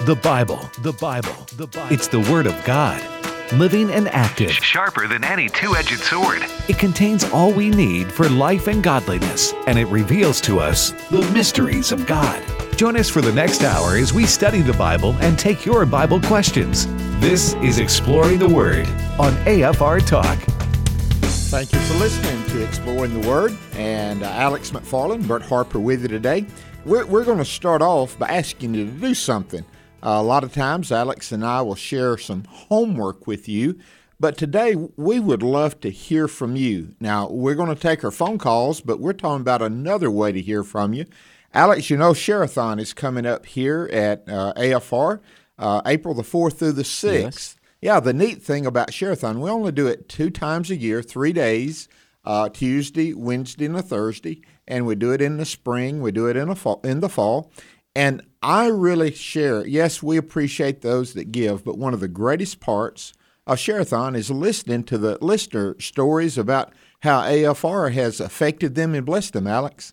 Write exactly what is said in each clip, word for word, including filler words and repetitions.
The Bible, the Bible, the Bible. It's the Word of God, living and active. Sharper than any two-edged sword. It contains all we need for life and godliness, and it reveals to us the mysteries of God. Join us for the next hour as we study the Bible and take your Bible questions. This is Exploring the Word on A F R Talk. Thank you for listening to Exploring the Word, and uh, Alex McFarland, Bert Harper with you today. We're, we're going to start off by asking you to do something. Uh, a lot of times, Alex and I will share some homework with you, but today we would love to hear from you. Now, we're going to take our phone calls, but we're talking about another way to hear from you. Alex, you know, Share-a-thon is coming up here at uh, A F R, uh, April the fourth through the sixth. Yes. Yeah, the neat thing about Share-a-thon, we only do it two times a year, three days, uh, Tuesday, Wednesday, and a Thursday, and we do it in the spring, we do it in, a fall, in the fall. And I really share, yes, we appreciate those that give, but one of the greatest parts of Share-a-thon is listening to the listener stories about how A F R has affected them and blessed them, Alex.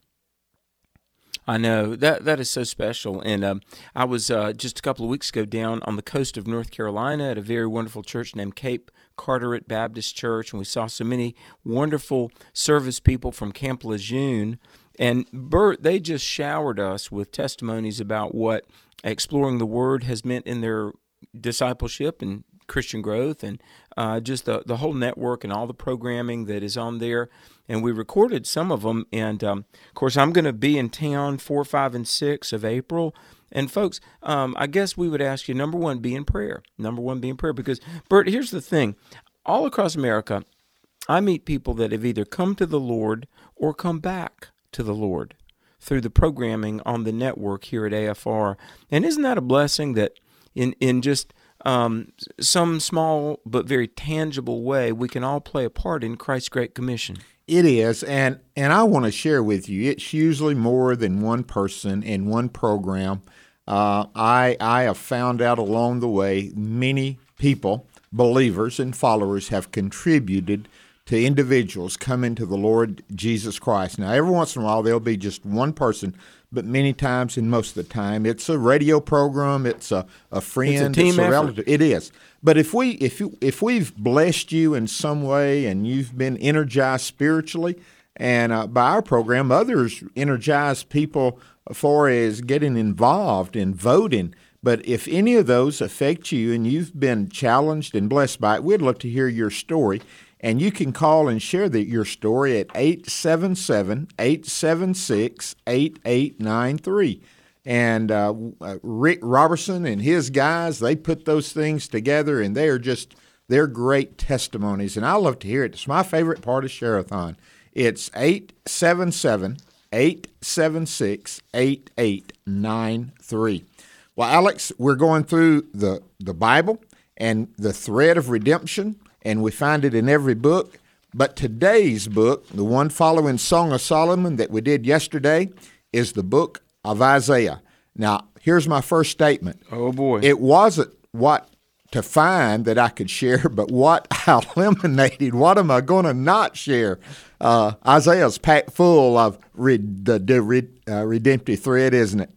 I know. That that is so special. And um, I was uh, just a couple of weeks ago down on the coast of North Carolina at a very wonderful church named Cape Carteret Baptist Church, and we saw so many wonderful service people from Camp Lejeune. And Bert, they just showered us with testimonies about what exploring the Word has meant in their discipleship and Christian growth, and uh, just the, the whole network and all the programming that is on there. And we recorded some of them. And, um, of course, I'm going to be in town four, five, and six of April. And, folks, um, I guess we would ask you, number one, be in prayer. Number one, be in prayer. Because, Bert, here's the thing. All across America, I meet people that have either come to the Lord or come back to the Lord through the programming on the network here at A F R. And isn't that a blessing that in, in just um, some small but very tangible way we can all play a part in Christ's Great Commission? It is, and, and I want to share with you, it's usually more than one person in one program. Uh, I, I have found out along the way many people, believers and followers, have contributed to individuals coming to the Lord Jesus Christ. Now, every once in a while, there'll be just one person, but many times, and most of the time, it's a radio program, it's a, a friend, it's a team it's a effort. relative. It is. But if, we, if, you, if we've blessed you in some way and you've been energized spiritually, and uh, by our program, others energize people as far as getting involved in voting. But if any of those affect you and you've been challenged and blessed by it, we'd love to hear your story. And you can call and share the, your story at eight seven seven, eight seven six, eight eight nine three. And uh, Rick Robertson and his guys, they put those things together, and they are just, they're great testimonies. And I love to hear it. It's my favorite part of Share-a-thon. It's eight seven seven, eight seven six, eight eight nine three. Well, Alex, we're going through the, the Bible and the thread of redemption, and we find it in every book. But today's book, the one following Song of Solomon that we did yesterday, is the book of Isaiah. Now, here's my first statement. Oh, boy. It wasn't what to find that I could share, but what I eliminated. What am I going to not share? Uh, Isaiah's packed full of re- the, the re- uh, redemptive thread, isn't it?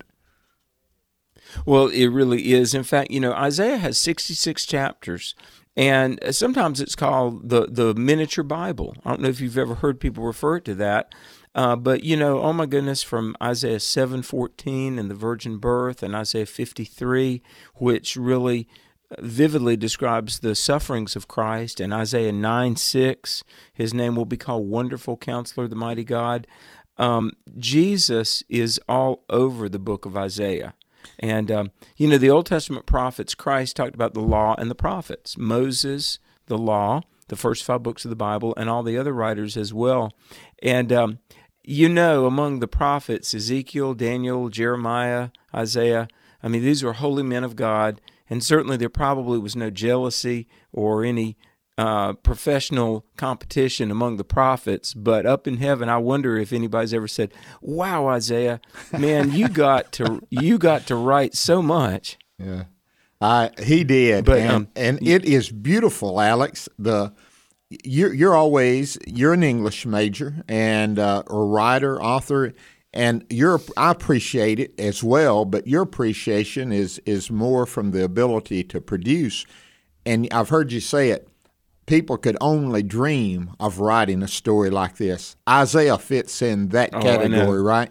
Well, it really is. In fact, you know, Isaiah has sixty-six chapters. And sometimes it's called the, the miniature Bible. I don't know if you've ever heard people refer to that. Uh, but, you know, oh my goodness, from Isaiah seven fourteen and the virgin birth, and Isaiah fifty-three, which really vividly describes the sufferings of Christ, and Isaiah nine six, his name will be called Wonderful Counselor, the Mighty God. Um, Jesus is all over the book of Isaiah. And, um, you know, the Old Testament prophets, Christ talked about the law and the prophets. Moses, the law, the first five books of the Bible, and all the other writers as well. And, um, you know, among the prophets, Ezekiel, Daniel, Jeremiah, Isaiah, I mean, these were holy men of God. And certainly there probably was no jealousy or any uh, professional competition among the prophets. But up in heaven, I wonder if anybody's ever said, "Wow, Isaiah, man, you got to you got to write so much." Yeah, I he did, but, and, um, and it is beautiful, Alex. The you're you're always you're an English major and uh, a writer, author. And your I appreciate it as well, but your appreciation is is more from the ability to produce. And I've heard you say it. People could only dream of writing a story like this. Isaiah fits in that Oh, I category, know. right?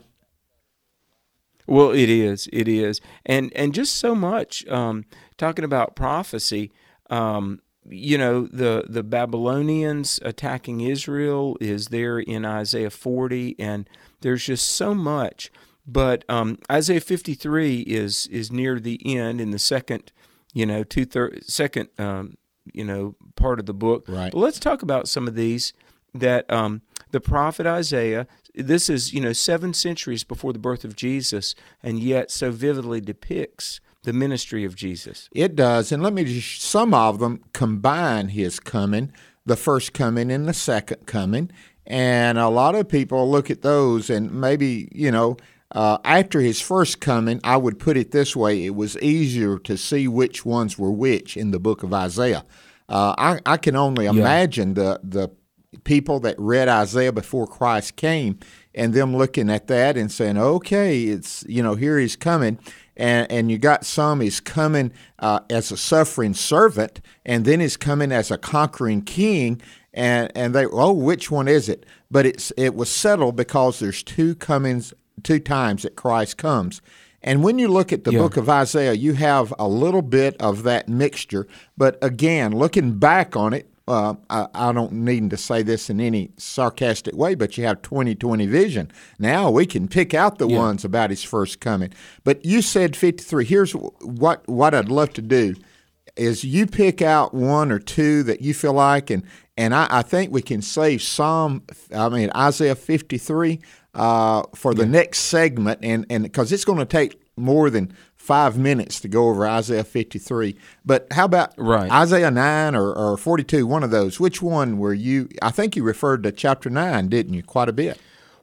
Well, it is. It is. And and just so much, um, talking about prophecy, um, you know, the, the Babylonians attacking Israel is there in Isaiah forty, and there's just so much. But um, Isaiah fifty-three is is near the end in the second, you know, two third second, um, you know, part of the book. Right. But let's talk about some of these that um, the prophet Isaiah. This is, you know, seven centuries before the birth of Jesus, and yet so vividly depicts the ministry of Jesus. It does. And let me just, some of them combine his coming, the first coming and the second coming. And a lot of people look at those and maybe, you know, uh, after his first coming, I would put it this way, it was easier to see which ones were which in the book of Isaiah. Uh, I, I can only imagine the the people that read Isaiah before Christ came and them looking at that and saying, okay, it's, you know, here he's coming. And and you got some, he's coming uh, as a suffering servant, and then he's coming as a conquering king. And, and they, oh, which one is it? But it's it was settled because there's two comings, two times that Christ comes. And when you look at the Yeah. book of Isaiah, you have a little bit of that mixture. But again, looking back on it, Uh, I, I don't need to say this in any sarcastic way, but you have twenty twenty vision. Now we can pick out the Yeah. ones about his first coming. But you said fifty-three. Here's what what I'd love to do is you pick out one or two that you feel like, and and I, I think we can save Psalm, I mean Isaiah fifty-three uh, for the next segment, and and because it's going to take more than five minutes to go over Isaiah fifty-three. But how about Right. Isaiah nine or, or forty-two, one of those? Which one were you, I think you referred to chapter nine, didn't you, quite a bit?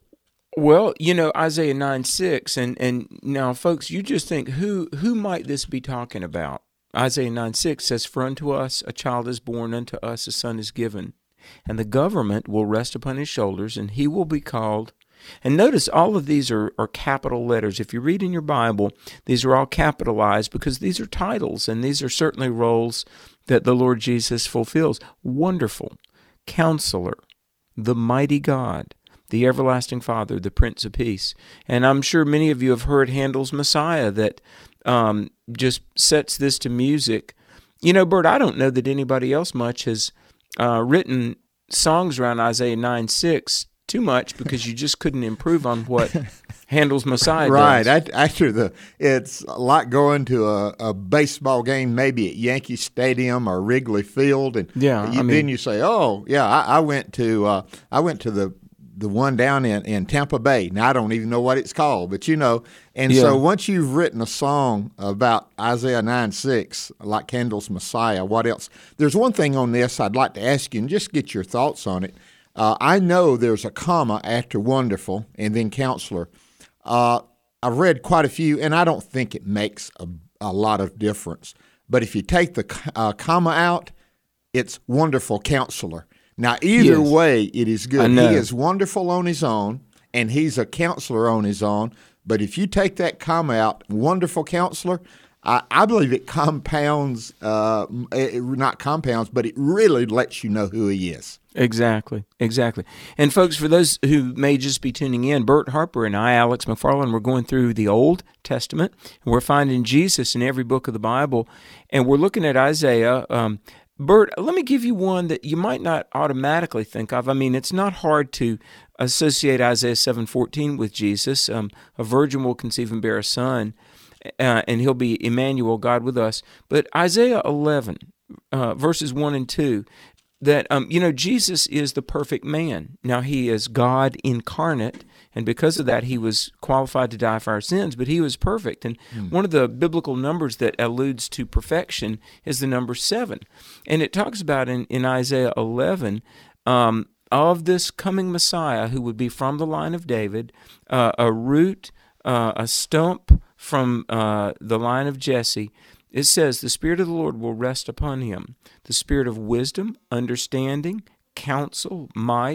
Well, you know, Isaiah nine six, and, and now, folks, you just think, who who might this be talking about? Isaiah nine six says, "For unto us a child is born, unto us a son is given, and the government will rest upon his shoulders, and he will be called." And notice all of these are, are capital letters. If you read in your Bible, these are all capitalized because these are titles, and these are certainly roles that the Lord Jesus fulfills. Wonderful, Counselor, the Mighty God, the Everlasting Father, the Prince of Peace. And I'm sure many of you have heard Handel's Messiah that um, just sets this to music. You know, Bert, I don't know that anybody else much has uh, written songs around Isaiah nine six too much, because you just couldn't improve on what Handel's Messiah Right. does. After the, it's like going to a, a baseball game, maybe at Yankee Stadium or Wrigley Field, and Yeah, you, I mean- then you say, "Oh, yeah, I, I went to uh, I went to the the one down in, in Tampa Bay." Now I don't even know what it's called, but you know. And Yeah. so once you've written a song about Isaiah nine six, like Handel's Messiah, what else? There's one thing on this I'd like to ask you, and just get your thoughts on it. Uh, I know there's a comma after wonderful and then counselor. Uh, I've read quite a few, and I don't think it makes a, a lot of difference. But if you take the uh, comma out, it's wonderful counselor. Now, either Yes. way, it is I good. know. He is wonderful on his own, and he's a counselor on his own. But if you take that comma out, wonderful counselor, I, I believe it compounds, uh, it, not compounds, but it really lets you know who he is. Exactly, exactly. And folks, for those who may just be tuning in, Bert Harper and I, Alex McFarland, we're going through the Old Testament, and we're finding Jesus in every book of the Bible, and we're looking at Isaiah. Um, Bert, let me give you one that you might not automatically think of. I mean, it's not hard to associate Isaiah seven fourteen with Jesus. Um, a virgin will conceive and bear a son, uh, and he'll be Emmanuel, God with us. But Isaiah eleven, uh, verses one and two, that, um, you know, Jesus is the perfect man. Now, he is God incarnate, and because of that, he was qualified to die for our sins, but he was perfect. And mm. one of the biblical numbers that alludes to perfection is the number seven. And it talks about in, in Isaiah eleven, um, of this coming Messiah who would be from the line of David, uh, a root, uh, a stump from uh, the line of Jesse. It says, "The Spirit of the Lord will rest upon him, the spirit of wisdom, understanding, counsel, might,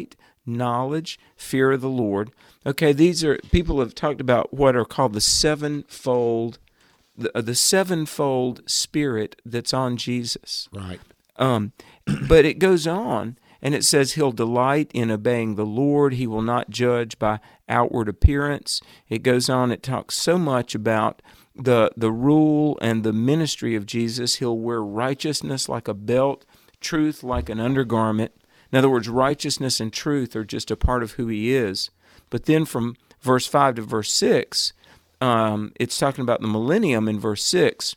knowledge, fear of the Lord. Okay, these are, people have talked about what are called the sevenfold, the, the sevenfold spirit that's on Jesus. Right. Um, but it goes on, and it says he'll delight in obeying the Lord. He will not judge by outward appearance. It goes on, it talks so much about the the rule and the ministry of Jesus. He'll wear righteousness like a belt, truth like an undergarment. In other words, righteousness and truth are just a part of who he is. But then from verse five to verse six, um, it's talking about the millennium in verse six.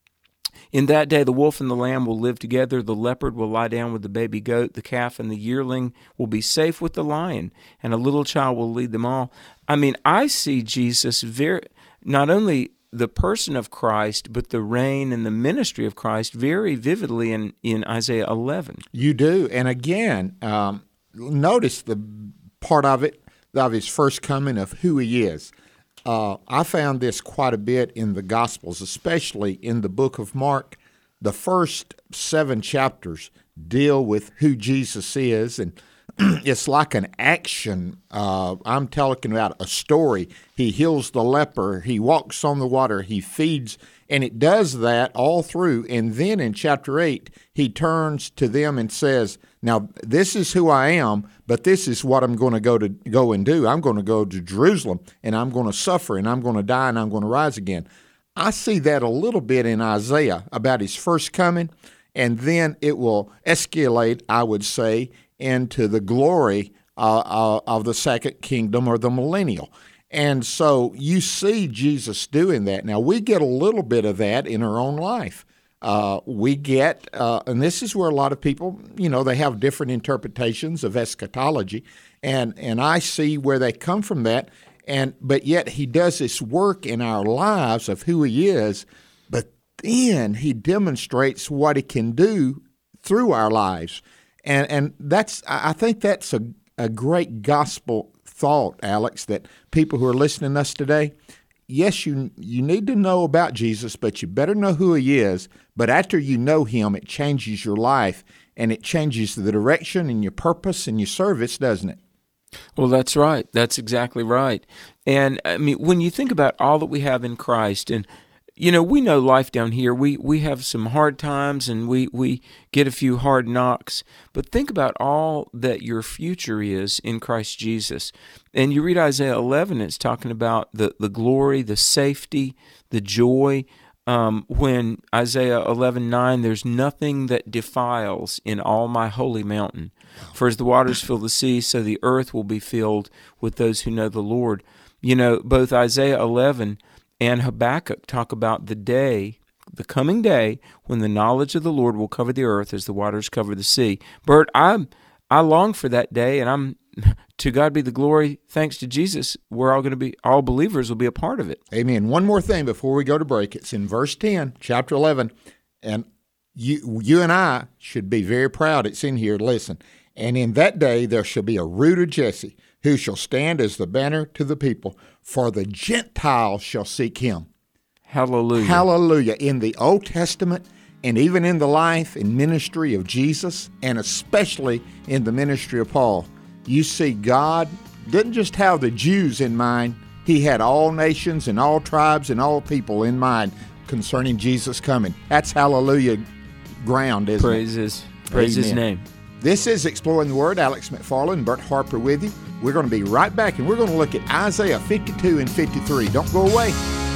In that day, the wolf and the lamb will live together. The leopard will lie down with the baby goat. The calf and the yearling will be safe with the lion, and a little child will lead them all. I mean, I see Jesus very, not only the person of Christ, but the reign and the ministry of Christ very vividly in, in Isaiah eleven. You do. And again, um, notice the part of it, of his first coming, of who he is. Uh, I found this quite a bit in the Gospels, especially in the book of Mark. The first seven chapters deal with who Jesus is, and it's like an action. Uh, I'm talking about a story. He heals the leper. He walks on the water. He feeds, and it does that all through. And then in chapter eight, he turns to them and says, now, this is who I am, but this is what I'm going to go to go and do. I'm going to go to Jerusalem, and I'm going to suffer, and I'm going to die, and I'm going to rise again. I see that a little bit in Isaiah about his first coming, and then it will escalate, I would say, into the glory uh, uh, of the second kingdom or the millennial. And so you see Jesus doing that. Now, we get a little bit of that in our own life. Uh, we get, uh, and this is where a lot of people, you know, they have different interpretations of eschatology, and and I see where they come from that, and but yet he does this work in our lives of who he is, but then he demonstrates what he can do through our lives, and and that's, I think that's a, a great gospel thought, Alex, that people who are listening to us today, yes, you you need to know about Jesus, but you better know who he is. But after you know him, it changes your life, and it changes the direction and your purpose and your service, doesn't it? Well, that's right. That's exactly right. And, I mean, when you think about all that we have in Christ, and, you know, we know life down here, we, we have some hard times, and we, we get a few hard knocks, but think about all that your future is in Christ Jesus. And you read Isaiah eleven, it's talking about the, the glory, the safety, the joy. Um, when Isaiah eleven nine, there's nothing that defiles in all my holy mountain. For as the waters fill the sea, so the earth will be filled with those who know the Lord. You know, both Isaiah eleven and Habakkuk talk about the day, the coming day, when the knowledge of the Lord will cover the earth as the waters cover the sea. Bert, I I long for that day, and I'm to God be the glory. Thanks to Jesus, we're all going to be, all believers will be a part of it. Amen. One more thing before we go to break. It's in verse ten, chapter eleven, and you you and I should be very proud. It's in here. Listen, and in that day there shall be a root of Jesse, who shall stand as the banner to the people, for the Gentiles shall seek him. Hallelujah. Hallelujah. In the Old Testament, and even in the life and ministry of Jesus, and especially in the ministry of Paul, you see God didn't just have the Jews in mind. He had all nations and all tribes and all people in mind concerning Jesus coming. That's hallelujah ground, isn't praise it? His, praise His name. This is Exploring the Word. Alex McFarland, Bert Harper with you. We're going to be right back, and we're going to look at Isaiah fifty-two and fifty-three. Don't go away.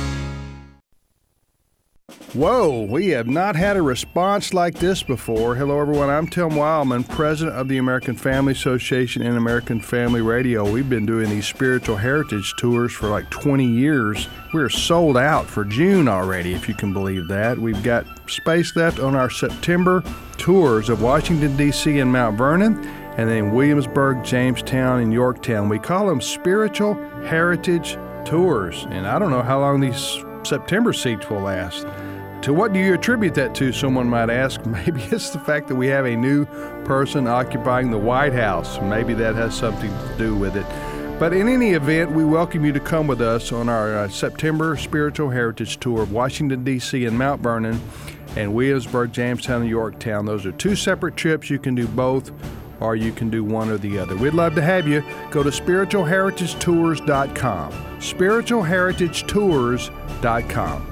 Whoa, we have not had a response like this before. Hello, everyone. I'm Tim Wildman, president of the American Family Association and American Family Radio. We've been doing these spiritual heritage tours for like twenty years. We're sold out for June already, if you can believe that. We've got space left on our September tours of Washington, D C and Mount Vernon, and then Williamsburg, Jamestown, and Yorktown. We call them spiritual heritage tours, and I don't know how long these September seats will last. To what do you attribute that to, someone might ask? Maybe it's the fact that we have a new person occupying the White House. Maybe that has something to do with it. But in any event, we welcome you to come with us on our uh, September Spiritual Heritage Tour of Washington, D C and Mount Vernon, and Williamsburg, Jamestown, and Yorktown. Those are two separate trips. You can do both or you can do one or the other. We'd love to have you. Go to spiritual heritage tours dot com. spiritual heritage tours dot com.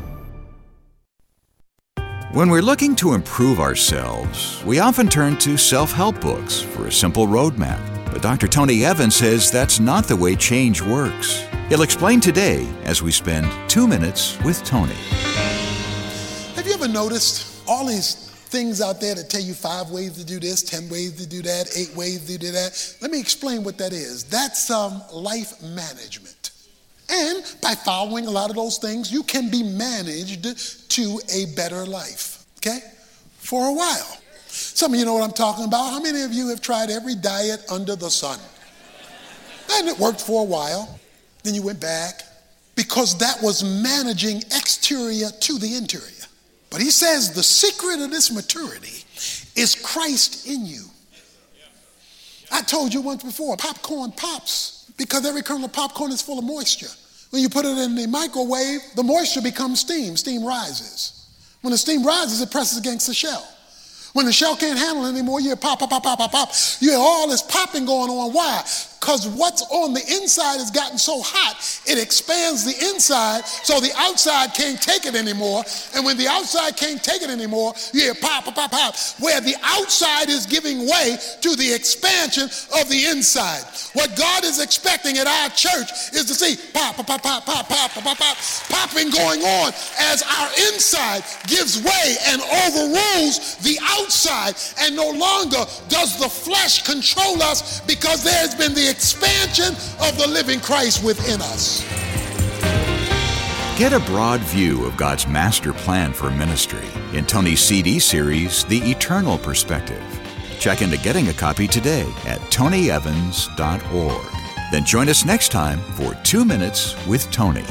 When we're looking to improve ourselves, we often turn to self-help books for a simple roadmap. But Doctor Tony Evans says that's not the way change works. He'll explain today as we spend two minutes with Tony. Have you ever noticed all these things out there that tell you five ways to do this, ten ways to do that, eight ways to do that? Let me explain what that is. That's um, life management. And by following a lot of those things, you can be managed to a better life, okay? For a while. Some of you know what I'm talking about. How many of you have tried every diet under the sun? And it worked for a while. Then you went back because that was managing exterior to the interior. But he says the secret of this maturity is Christ in you. I told you once before, popcorn pops because every kernel of popcorn is full of moisture. When you put it in the microwave, the moisture becomes steam. Steam rises. When the steam rises, it presses against the shell. When the shell can't handle it anymore, you hear pop, pop, pop, pop, pop, pop. You hear all this popping going on. Why? Because what's on the inside has gotten so hot, it expands the inside so the outside can't take it anymore. And when the outside can't take it anymore, you hear pop, pop, pop, pop, where the outside is giving way to the expansion of the inside. What God is expecting at our church is to see pop, pop, pop, pop, pop, pop, pop, pop, popping going on as our inside gives way and overrules the outside, and no longer does the flesh control us because there has been the expansion of the living Christ within us. Get a broad view of God's master plan for ministry in Tony's C D series, The Eternal Perspective. Check into getting a copy today at tony evans dot org. Then join us next time for Two Minutes with Tony.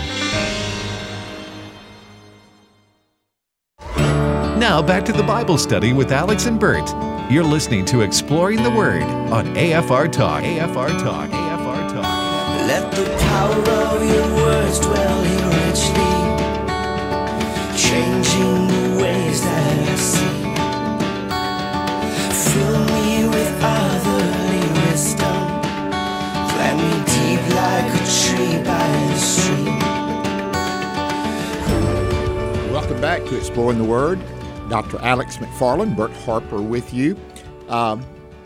Now back to the Bible study with Alex and Bert. You're listening to Exploring the Word on A F R Talk. A F R Talk. A F R Talk. Let the power of your words dwell here richly, changing the ways that I see. Fill me with otherly wisdom, plant me deep like a tree by the stream. Welcome back to Exploring the Word. Doctor Alex McFarland, Bert Harper with you. Um,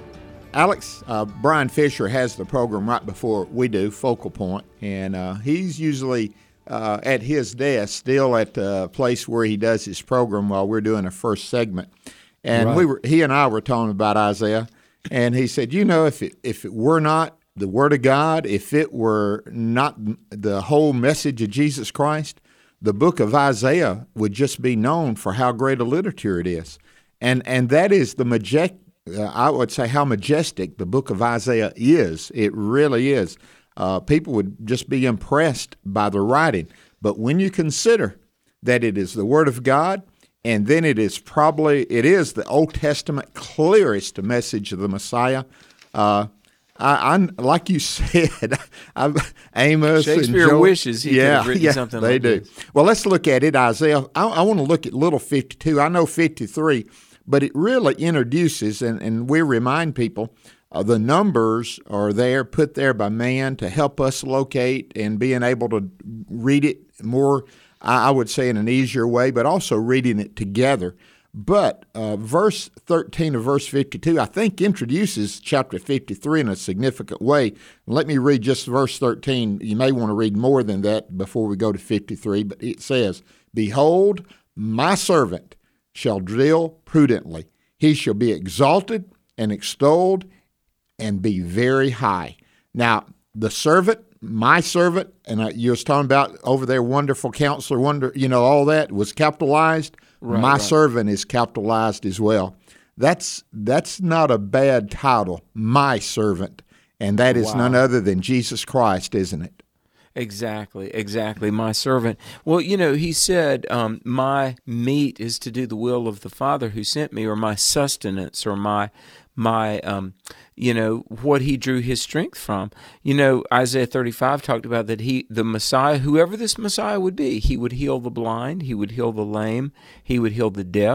Alex, uh, Brian Fisher has the program right before we do, Focal Point, and uh, he's usually uh, at his desk, still at the place where he does his program while we're doing a first segment. And Right. we were, he and I were talking about Isaiah, and he said, you know, if it, if it were not the Word of God, if it were not the whole message of Jesus Christ, the book of Isaiah would just be known for how great a literature it is. And and that is the majestic, uh, I would say how majestic the book of Isaiah is. It really is. Uh, people would just be impressed by the writing. But when you consider that it is the Word of God, and then it is probably, it is the Old Testament clearest message of the Messiah, uh, I, I'm like you said, I'm, Amos Shakespeare and Joel, wishes he could yeah, have written yeah, something they like do. this. Well, let's look at it. Isaiah, I, I want to look at little fifty-two. I know fifty-three, but it really introduces, and, and we remind people, uh, the numbers are there, put there by man to help us locate and being able to read it more, I, I would say, in an easier way, but also reading it together. But uh, verse thirteen of verse fifty-two, I think, introduces chapter fifty-three in a significant way. Let me read just verse thirteen. You may want to read more than that before we go to fifty-three, but it says, Behold, my servant shall deal prudently. He shall be exalted and extolled and be very high. Now, the servant, my servant, and I, you was talking about over there, wonderful counselor, wonder, you know, all that was capitalized. Right, my right. servant is capitalized as well. That's that's not a bad title, my servant, and that is Wow. none other than Jesus Christ, isn't it? Exactly, exactly. My servant. Well, you know, he said, um, my meat is to do the will of the Father who sent me, or my sustenance, or my, my, um, you know, what he drew his strength from. You know, Isaiah thirty-five talked about that he, the Messiah, whoever this Messiah would be, he would heal the blind, he would heal the lame, he would heal the deaf.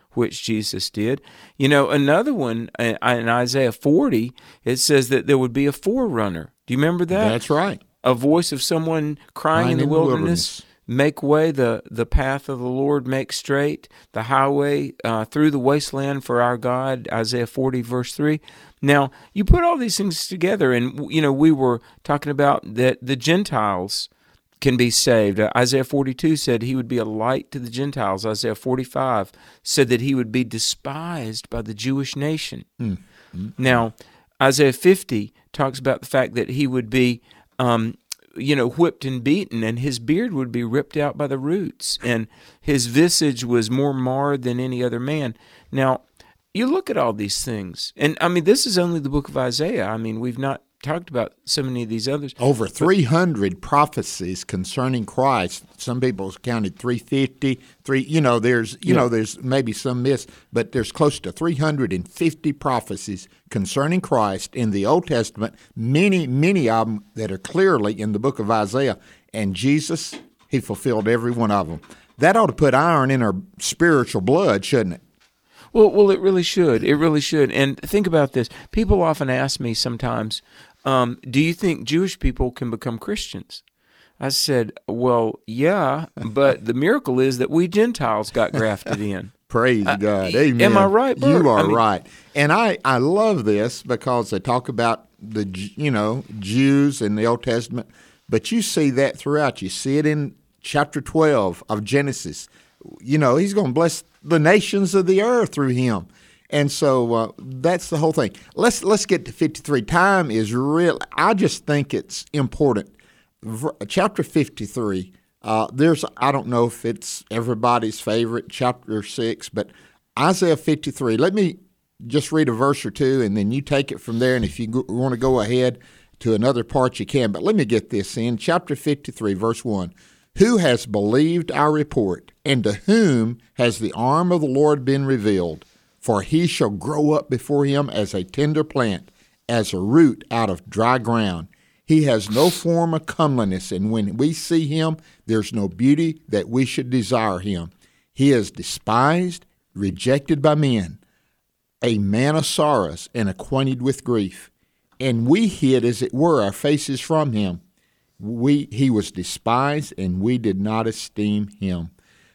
which Jesus did. You know, another one uh, in Isaiah forty, it says that there would be a forerunner. Do you remember that? That's right. A voice of someone crying, crying in the in wilderness. wilderness. Make way, the, the path of the Lord, make straight the highway uh, through the wasteland for our God, Isaiah forty, verse three. Now, you put all these things together, and, you know, we were talking about that the Gentiles can be saved. Uh, Isaiah forty-two said he would be a light to the Gentiles. Isaiah forty-five said that he would be despised by the Jewish nation. Mm-hmm. Now, Isaiah fifty talks about the fact that he would be um, you know, whipped and beaten, and his beard would be ripped out by the roots, and his visage was more marred than any other man. Now, you look at all these things, and I mean, this is only the book of Isaiah. I mean, we've not talked about so many of these others. Over three hundred prophecies concerning Christ. Some people counted three fifty. Three, you know, there's, you yeah. know, there's maybe some miss, but there's close to three hundred fifty prophecies concerning Christ in the Old Testament. Many, many of them that are clearly in the book of Isaiah. And Jesus, he fulfilled every one of them. That ought to put iron in our spiritual blood, shouldn't it? Well, well, it really should. It really should. And think about this. People often ask me sometimes, um, do you think Jewish people can become Christians? I said, well, yeah, but the miracle is that we Gentiles got grafted in. Praise uh, God. Amen. Am I right, Bert? You are I mean, right. And I, I love this because they talk about the, you know, Jews in the Old Testament, but you see that throughout. You see it in chapter twelve of Genesis. You know, he's going to bless the nations of the earth through him. And so uh, that's the whole thing. Let's let's get to fifty-three. Time is real. I just think it's important. V- chapter fifty-three, uh, there's, I don't know if it's everybody's favorite, chapter six, but Isaiah fifty-three. Let me just read a verse or two, and then you take it from there. And if you go, want to go ahead to another part, you can. But let me get this in. Chapter fifty-three, verse one. Who has believed our report, and to whom has the arm of the Lord been revealed? For he shall grow up before him as a tender plant, as a root out of dry ground. He has no form of comeliness, and when we see him, there's no beauty that we should desire him. He is despised, rejected by men, a man of sorrows and acquainted with grief. And we hid, as it were, our faces from him. We he was despised, and we did not esteem him.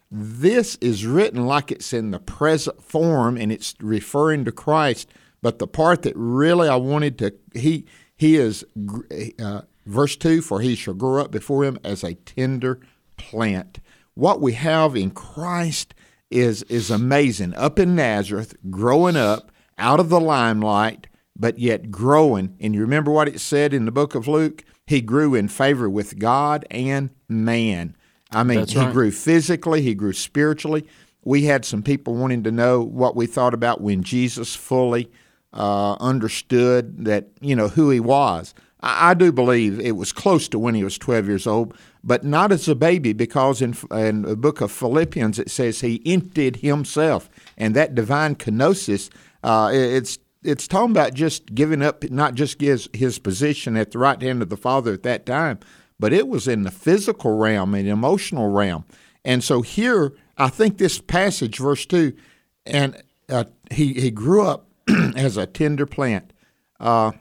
This is written like it's in the present form, and it's referring to Christ. But the part that really I wanted to, he he is, uh, verse two, for he shall grow up before him as a tender plant. What we have in Christ is, is amazing. Up in Nazareth, growing up out of the limelight, but yet growing. And you remember what it said in the book of Luke? He grew in favor with God and man. I mean, That's he right. grew physically, he grew spiritually. We had some people wanting to know what we thought about when Jesus fully uh, understood that, you know, who he was. I, I do believe it was close to when he was twelve years old, but not as a baby, because in, in the book of Philippians it says he emptied himself. And that divine kenosis, uh, it's it's talking about just giving up, not just his, his position at the right hand of the Father at that time, but it was in the physical realm and emotional realm. And so here, I think this passage, verse two, and uh, he, he grew up as a tender plant. Uh,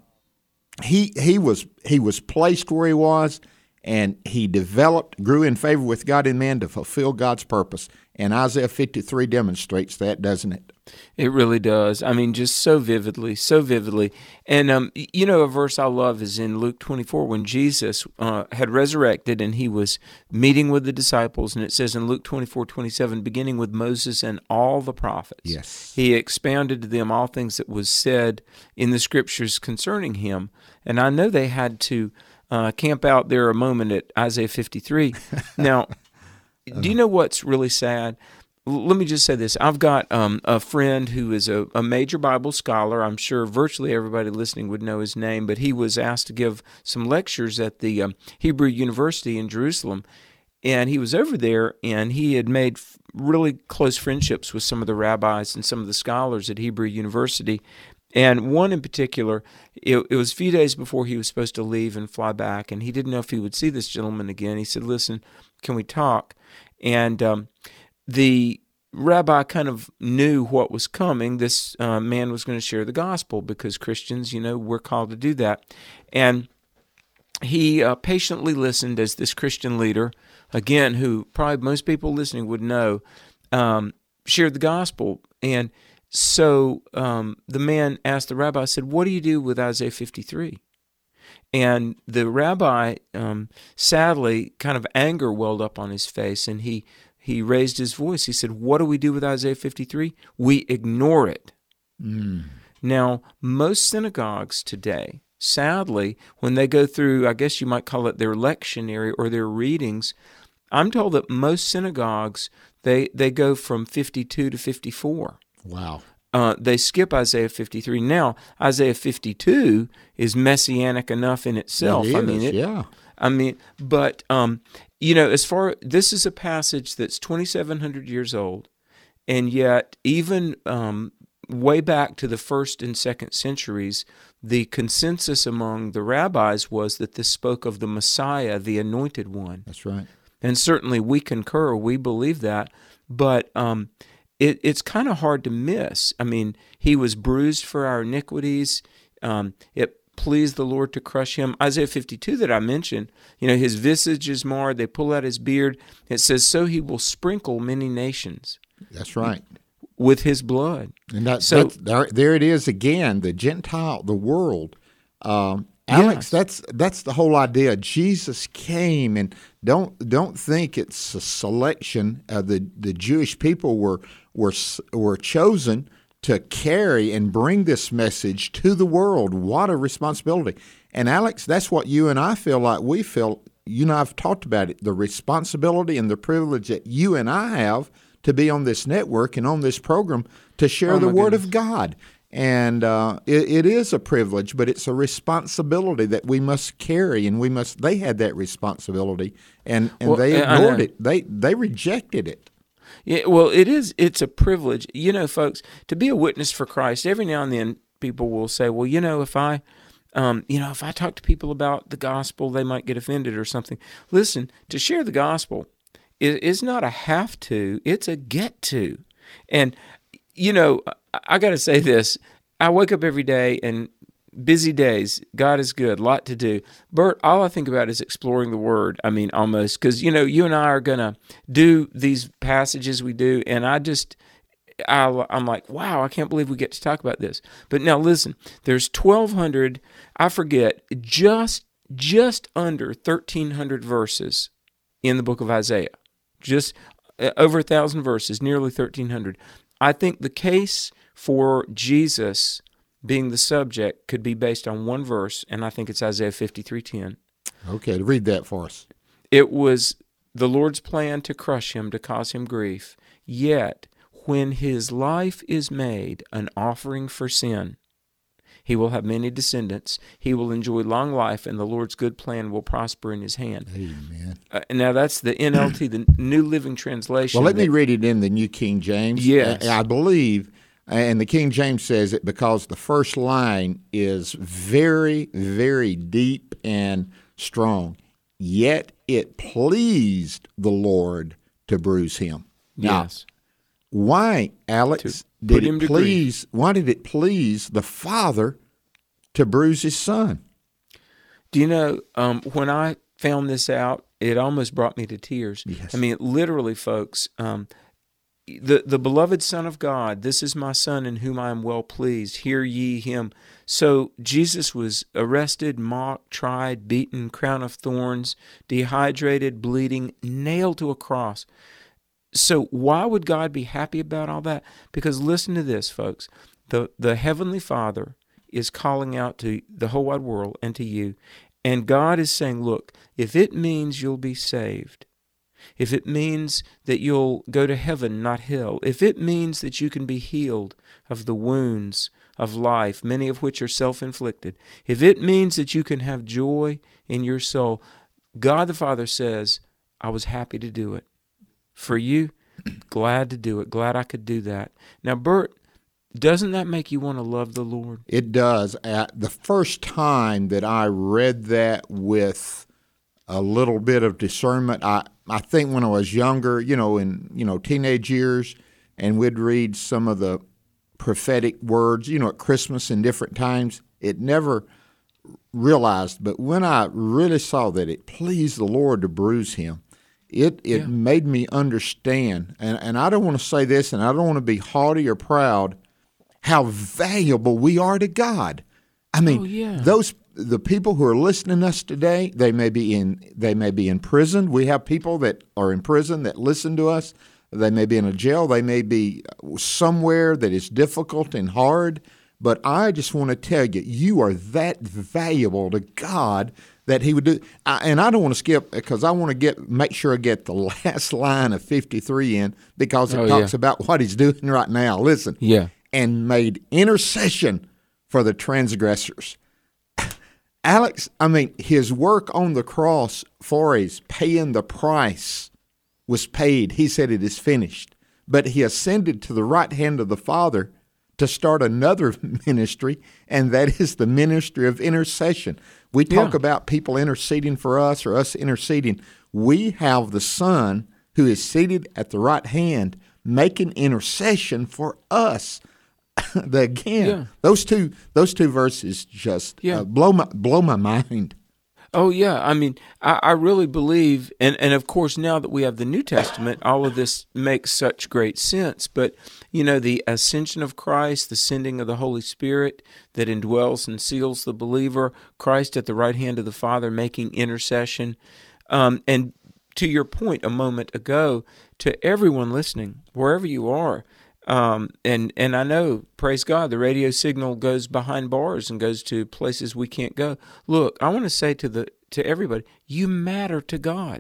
he he was he was placed where he was, and he developed, grew in favor with God and man to fulfill God's purpose. And Isaiah fifty-three demonstrates that, doesn't it? It really does. I mean, just so vividly, so vividly. And, um, you know, a verse I love is in Luke twenty-four when Jesus uh, had resurrected and he was meeting with the disciples. And it says in Luke twenty-four twenty-seven, beginning with Moses and all the prophets, yes, he expounded to them all things that was said in the scriptures concerning him. And I know they had to uh, camp out there a moment at Isaiah fifty-three. Now, do you know what's really sad? Let me just say this. I've got um, a friend who is a, a major Bible scholar. I'm sure virtually everybody listening would know his name, but he was asked to give some lectures at the um, Hebrew University in Jerusalem. And he was over there, and he had made f- really close friendships with some of the rabbis and some of the scholars at Hebrew University. And one in particular, it, it was a few days before he was supposed to leave and fly back, and he didn't know if he would see this gentleman again. He said, listen, can we talk? And um, the Rabbi kind of knew what was coming. This uh, man was going to share the gospel because Christians, you know, we're called to do that. And he uh, patiently listened as this Christian leader, again, who probably most people listening would know, um, shared the gospel. And so um, the man asked the rabbi, said, what do you do with Isaiah fifty-three? And the rabbi, um, sadly, kind of anger welled up on his face, and he He raised his voice. He said, what do we do with Isaiah fifty-three? We ignore it. Mm. Now, most synagogues today, sadly, when they go through, I guess you might call it their lectionary or their readings, I'm told that most synagogues, they, they go from fifty-two to fifty-four. Wow. Uh, they skip Isaiah fifty-three. Now, Isaiah fifty-two is messianic enough in itself. It is, I mean, it, yeah. I mean, but... Um, You know, as far this is a passage that's twenty-seven hundred years old, and yet even um, way back to the first and second centuries, the consensus among the rabbis was that this spoke of the Messiah, the Anointed One. That's right. And certainly we concur, we believe that, but um, it, it's kind of hard to miss. I mean, he was bruised for our iniquities. Um, it pleased the Lord to crush him. Isaiah fifty-two that I mentioned, you know, his visage is marred. They pull out his beard. It says, so he will sprinkle many nations. That's right. With his blood. And that, so, that's, there, there it is again, the Gentile, the world. Um, Alex, yes. that's that's the whole idea. Jesus came, and don't don't think it's a selection. Uh, the the Jewish people were were were chosen to carry and bring this message to the world. What a responsibility. And Alex, that's what you and I feel like we feel. You and I have talked about it, the responsibility and the privilege that you and I have to be on this network and on this program to share oh the Word goodness. of God. And uh, it, it is a privilege, but it's a responsibility that we must carry, and we must. They had that responsibility, and, and well, they I, ignored I, it. They they rejected it. Yeah, well, it is. It's a privilege, you know, folks, to be a witness for Christ. Every now and then, people will say, "Well, you know, if I, um, you know, if I talk to people about the gospel, they might get offended or something." Listen, to share the gospel is, is not a have to; it's a get to. And you know, I, I got to say this: I wake up every day and. Busy days. God is good. A lot to do. Bert, all I think about is exploring the Word. I mean, almost. Because, you know, you and I are going to do these passages we do, and I just, I, I'm like, wow, I can't believe we get to talk about this. But now listen, there's twelve hundred, I forget, just, just under thirteen hundred verses in the book of Isaiah. Just over a thousand verses, nearly thirteen hundred. I think the case for Jesus being the subject could be based on one verse, and I think it's Isaiah fifty-three ten. Okay, read that for us. It was the Lord's plan to crush him, to cause him grief. Yet, when his life is made an offering for sin, he will have many descendants. He will enjoy long life, and the Lord's good plan will prosper in his hand. Amen. Uh, now, that's the N L T, the New Living Translation. Well, let that, me read it in the New King James. Yes. I, I believe... And the King James says it because the first line is very, very deep and strong. Yet it pleased the Lord to bruise him. Now, yes. Why, Alex, To did put him it to please? Why did it please the Father to bruise his Son? Do you know, um, when I found this out, it almost brought me to tears. Yes. I mean, literally, folks, um, the, the beloved Son of God, this is my Son in whom I am well pleased. Hear ye him. So Jesus was arrested, mocked, tried, beaten, crown of thorns, dehydrated, bleeding, nailed to a cross. So why would God be happy about all that? Because listen to this, folks. The, the Heavenly Father is calling out to the whole wide world and to you, and God is saying, look, if it means you'll be saved, if it means that you'll go to heaven, not hell, if it means that you can be healed of the wounds of life, many of which are self-inflicted, if it means that you can have joy in your soul, God the Father says, I was happy to do it. For you, glad to do it, glad I could do that. Now, Bert, doesn't that make you want to love the Lord? It does. At the first time that I read that with a little bit of discernment, I, I think when I was younger, you know, in you know teenage years, and we'd read some of the prophetic words, you know, at Christmas and different times. It never realized, but when I really saw that it pleased the Lord to bruise him, it it yeah. made me understand, and, and I don't want to say this, and I don't want to be haughty or proud, how valuable we are to God. I mean, oh, yeah. those the people who are listening to us today, they may be in they may be in prison. We have people that are in prison that listen to us. They may be in a jail. They may be somewhere that is difficult and hard. But I just want to tell you, you are that valuable to God that he would do. I, and I don't want to skip because I want to get make sure I get the last line of fifty-three in because it oh, talks yeah. about what he's doing right now. Listen. Yeah. And made intercession for the transgressors. Alex, I mean, his work on the cross for his paying the price was paid. He said it is finished. But he ascended to the right hand of the Father to start another ministry, and that is the ministry of intercession. We talk yeah. about people interceding for us or us interceding. We have the Son who is seated at the right hand making intercession for us. the, again, yeah. those two those two verses just yeah. uh, blow my blow my mind. Oh, yeah. I mean, I, I really believe, and, and of course, now that we have the New Testament, all of this makes such great sense. But, you know, the ascension of Christ, the sending of the Holy Spirit that indwells and seals the believer, Christ at the right hand of the Father making intercession. Um, and to your point a moment ago, to everyone listening, wherever you are, Um, and, and I know, praise God, the radio signal goes behind bars and goes to places we can't go. Look, I want to say to the to everybody, you matter to God.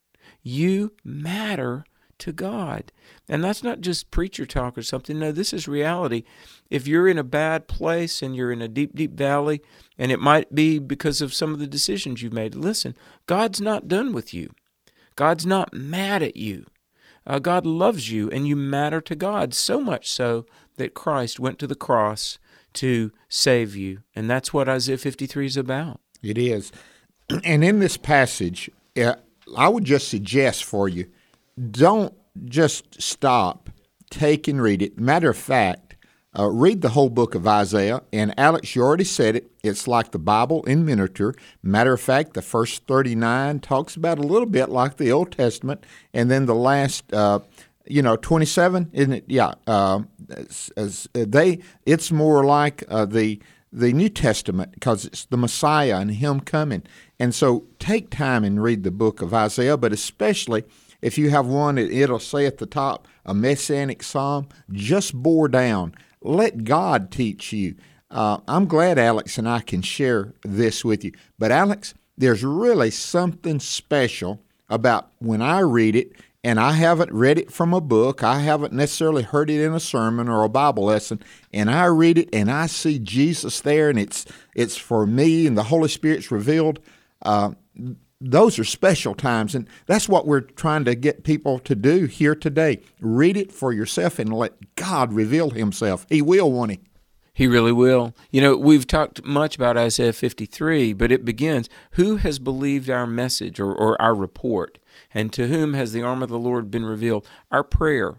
You matter to God. And that's not just preacher talk or something. No, this is reality. If you're in a bad place and you're in a deep, deep valley, and it might be because of some of the decisions you've made, listen, God's not done with you. God's not mad at you. Uh, God loves you, and you matter to God, so much so that Christ went to the cross to save you. And that's what Isaiah fifty-three is about. It is. And in this passage, uh, I would just suggest for you, don't just stop, take and read it. Matter of fact, uh, read the whole book of Isaiah. And Alex, you already said it. It's like the Bible in miniature. Matter of fact, the first thirty-nine talks about a little bit like the Old Testament. And then the last, uh, you know, twenty-seven, isn't it? Yeah. Uh, as, as they, it's more like uh, the the New Testament because it's the Messiah and Him coming. And so take time and read the book of Isaiah, but especially if you have one, it'll say at the top, a messianic psalm, just bore down. Let God teach you. Uh, I'm glad Alex and I can share this with you. But Alex, there's really something special about when I read it, and I haven't read it from a book. I haven't necessarily heard it in a sermon or a Bible lesson, and I read it and I see Jesus there, and it's it's for me, and the Holy Spirit's revealed. Uh, those are special times, and that's what we're trying to get people to do here today. Read it for yourself and let God reveal Himself. He will, won't He? He really will. You know, we've talked much about Isaiah fifty-three, but it begins, who has believed our message or, or our report, and to whom has the arm of the Lord been revealed? Our prayer,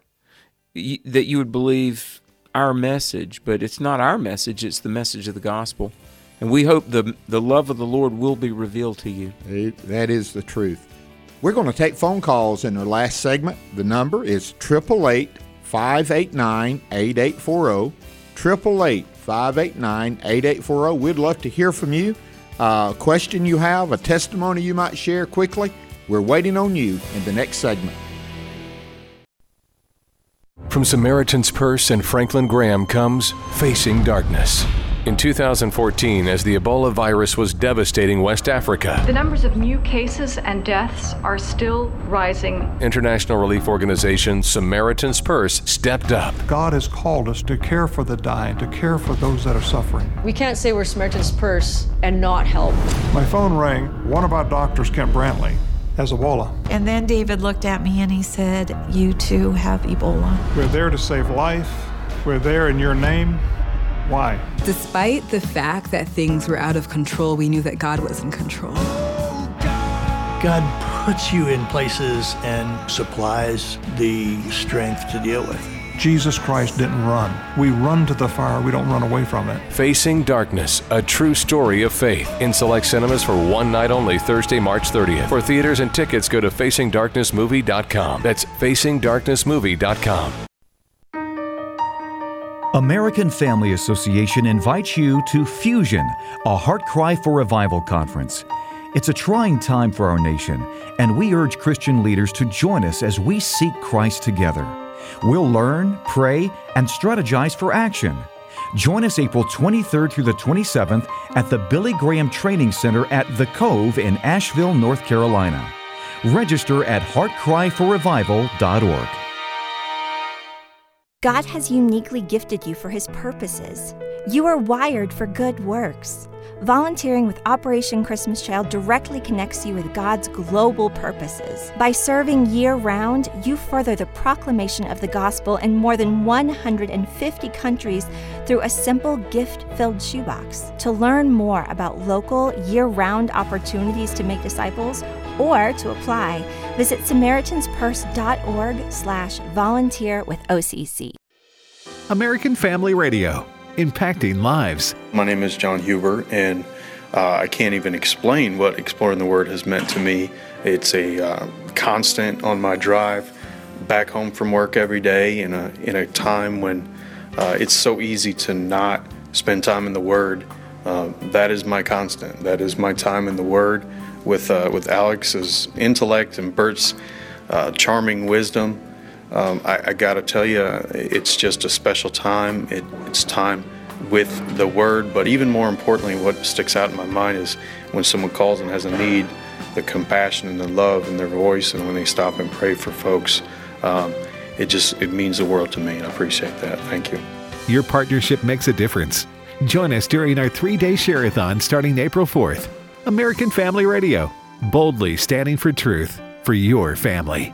that you would believe our message, but it's not our message, it's the message of the gospel. And we hope the the love of the Lord will be revealed to you. It, that is the truth. We're going to take phone calls in our last segment. The number is eight eight eight, five eight nine, eight eight four zero. eight eight eight, five eight nine, eight eight four zero. We'd love to hear from you. A question you have, a testimony you might share quickly. We're waiting on you in the next segment. From Samaritan's Purse and Franklin Graham comes Facing Darkness. In two thousand fourteen, as the Ebola virus was devastating West Africa, the numbers of new cases and deaths are still rising. International relief organization Samaritan's Purse stepped up. God has called us to care for the dying, to care for those that are suffering. We can't say we're Samaritan's Purse and not help. My phone rang. One of our doctors, Kent Brantley, has Ebola. And then David looked at me and he said, you too have Ebola. We're there to save life. We're there in your name. Why? Despite the fact that things were out of control, we knew that God was in control. God puts you in places and supplies the strength to deal with. Jesus Christ didn't run. We run to the fire. We don't run away from it. Facing Darkness, a true story of faith. In select cinemas for one night only, Thursday, March thirtieth. For theaters and tickets, go to facing darkness movie dot com. That's facing darkness movie dot com. American Family Association invites you to Fusion, a Heart Cry for Revival conference. It's a trying time for our nation, and we urge Christian leaders to join us as we seek Christ together. We'll learn, pray, and strategize for action. Join us April twenty-third through the twenty-seventh at the Billy Graham Training Center at The Cove in Asheville, North Carolina. Register at heart cry for revival dot org. God has uniquely gifted you for His purposes. You are wired for good works. Volunteering with Operation Christmas Child directly connects you with God's global purposes. By serving year-round, you further the proclamation of the gospel in more than one hundred fifty countries through a simple gift-filled shoebox. To learn more about local, year-round opportunities to make disciples or to apply, visit samaritans purse dot org slash volunteer with O C C. American Family Radio, impacting lives. My name is John Huber, and uh, I can't even explain what Exploring the Word has meant to me. It's a uh, constant on my drive back home from work every day in a in a time when uh, it's so easy to not spend time in the Word. Uh, that is my constant. That is my time in the Word with uh, with Alex's intellect and Bert's uh, charming wisdom. Um, I, I got to tell you, it's just a special time. It, it's time with the Word, but even more importantly, what sticks out in my mind is when someone calls and has a need, the compassion and the love in their voice, and when they stop and pray for folks. Um, it just it means the world to me, and I appreciate that. Thank you. Your partnership makes a difference. Join us during our three-day share-a-thon starting April fourth. American Family Radio, boldly standing for truth for your family.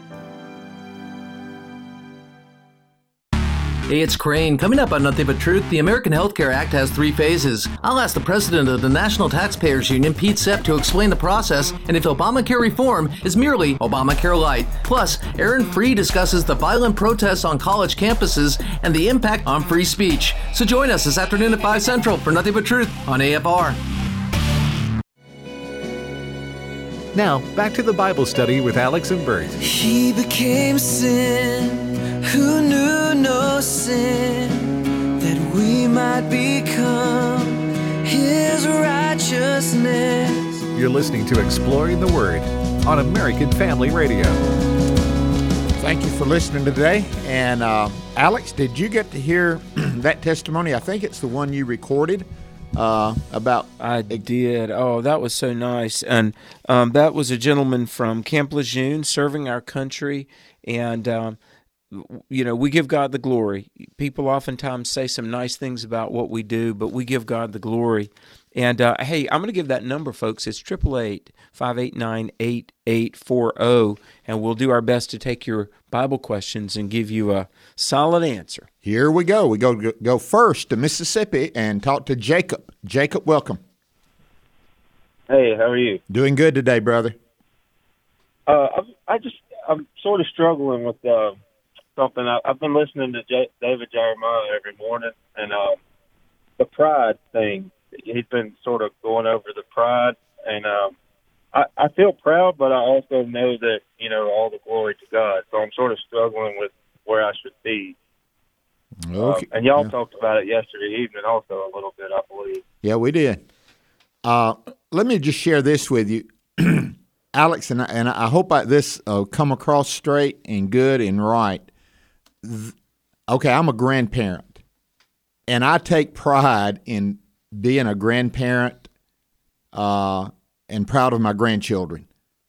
Hey, it's Crane. Coming up on Nothing But Truth, the American Health Care Act has three phases. I'll ask the president of the National Taxpayers Union, Pete Sepp, to explain the process and if Obamacare reform is merely Obamacare light. Plus, Aaron Free discusses the violent protests on college campuses and the impact on free speech. So join us this afternoon at five Central for Nothing But Truth on A F R. Now, back to the Bible study with Alex and Bert. He became sin, who knew no sin, that we might become His righteousness. You're listening to Exploring the Word on American Family Radio. Thank you for listening today. And uh, Alex, did you get to hear that testimony? I think it's the one you recorded. Uh, about I did. Oh, that was so nice. And um, that was a gentleman from Camp Lejeune serving our country. And, um, you know, we give God the glory. People oftentimes say some nice things about what we do, but we give God the glory. And, uh, hey, I'm going to give that number, folks. It's eight eight eight, five eight nine, eight eight four zero, and we'll do our best to take your Bible questions and give you a solid answer. Here we go. We go go first to Mississippi and talk to Jacob. Jacob, welcome. Hey, how are you? Doing good today, brother. Uh, I, I just I'm sort of struggling with uh, something. I, I've been listening to J- David Jeremiah every morning, and uh, the pride thing. He's been sort of going over the pride, and um, I, I feel proud, but I also know that, you know, all the glory to God. So I'm sort of struggling with where I should be. Okay. Um, and y'all yeah. talked about it yesterday evening also a little bit, I believe. Yeah, we did. Uh, let me just share this with you, Alex, and I, and I hope I, this uh, come across straight and good and right. Th- okay, I'm a grandparent, and I take pride in being a grandparent uh, and proud of my grandchildren.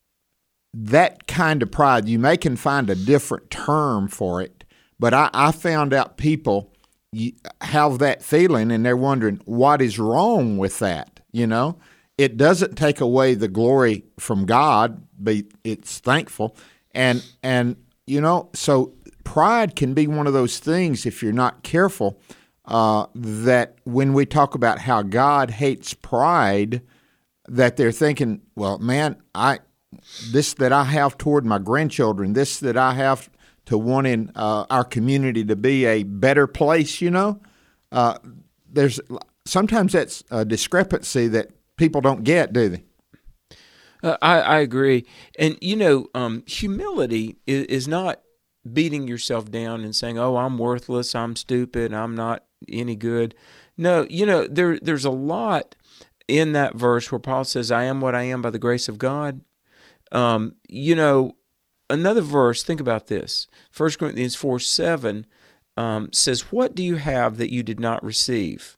That kind of pride, you may can find a different term for it, but I, I found out people have that feeling and they're wondering what is wrong with that. You know, it doesn't take away the glory from God, but it's thankful. And, and you know, so pride can be one of those things if you're not careful. Uh, that when we talk about how God hates pride, that they're thinking, well, man, I this that I have toward my grandchildren, this that I have to wanting uh, our community to be a better place, you know, uh, there's sometimes that's a discrepancy that people don't get, do they? Uh, I, I agree. And, you know, um, humility is, is not beating yourself down and saying, oh, I'm worthless, I'm stupid, I'm not any good. No, you know, there there's a lot in that verse where Paul says, I am what I am by the grace of God. Um, you know, another verse, think about this. First Corinthians four seven um, says, what do you have that you did not receive?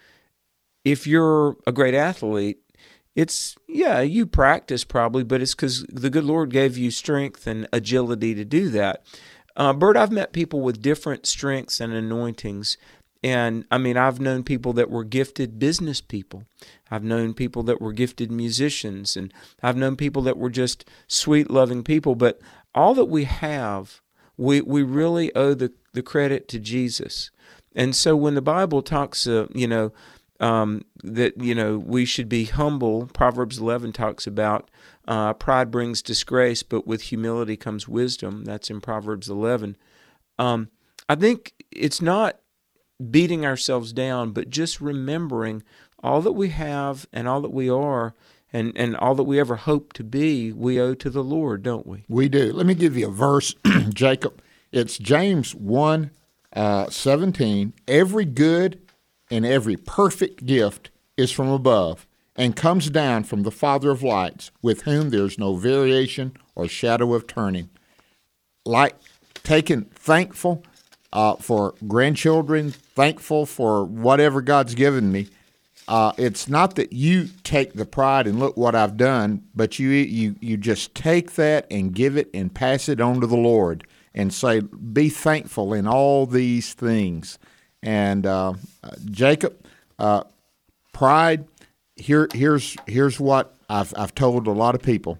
If you're a great athlete, it's, yeah, you practice probably, but it's because the good Lord gave you strength and agility to do that. Uh, Bert, I've met people with different strengths and anointings. And, I mean, I've known people that were gifted business people. I've known people that were gifted musicians. And I've known people that were just sweet, loving people. But all that we have, we, we really owe the, the credit to Jesus. And so when the Bible talks, uh, you know, um, that, you know, we should be humble, Proverbs eleven talks about uh, pride brings disgrace, but with humility comes wisdom. That's in Proverbs eleven. Um, I think it's not beating ourselves down, but just remembering all that we have and all that we are and, and all that we ever hope to be, we owe to the Lord, don't we? We do. Let me give you a verse, Jacob. It's James one, uh, seventeen. Every good and every perfect gift is from above and comes down from the Father of lights, with whom there's no variation or shadow of turning. Like taking thankful Uh, for grandchildren, thankful for whatever God's given me. Uh, it's not that you take the pride and look what I've done, but you you you just take that and give it and pass it on to the Lord and say, be thankful in all these things. And uh, Jacob, uh, pride. Here here's here's what I've I've told a lot of people.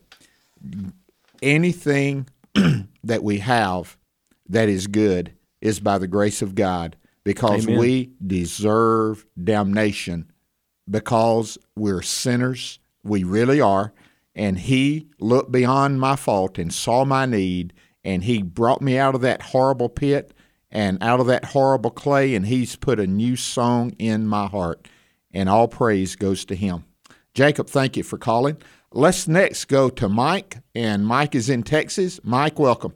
Anything that we have that is good is by the grace of God, because Amen. We deserve damnation, because we're sinners. We really are. And He looked beyond my fault and saw my need, and He brought me out of that horrible pit and out of that horrible clay, and He's put a new song in my heart. And all praise goes to Him. Jacob, thank you for calling. Let's next go to Mike, and Mike is in Texas. Mike, welcome.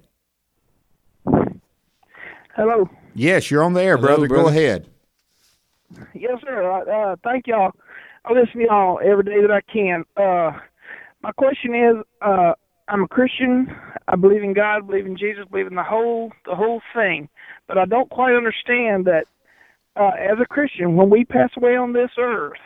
Hello. Yes, you're on the air, Hello, brother. brother. Go ahead. Yes, sir. Uh, thank y'all. I listen to y'all every day that I can. Uh, my question is, uh, I'm a Christian. I believe in God, believe in Jesus, believe in the whole the whole thing. But I don't quite understand that uh, as a Christian, when we pass away on this earth,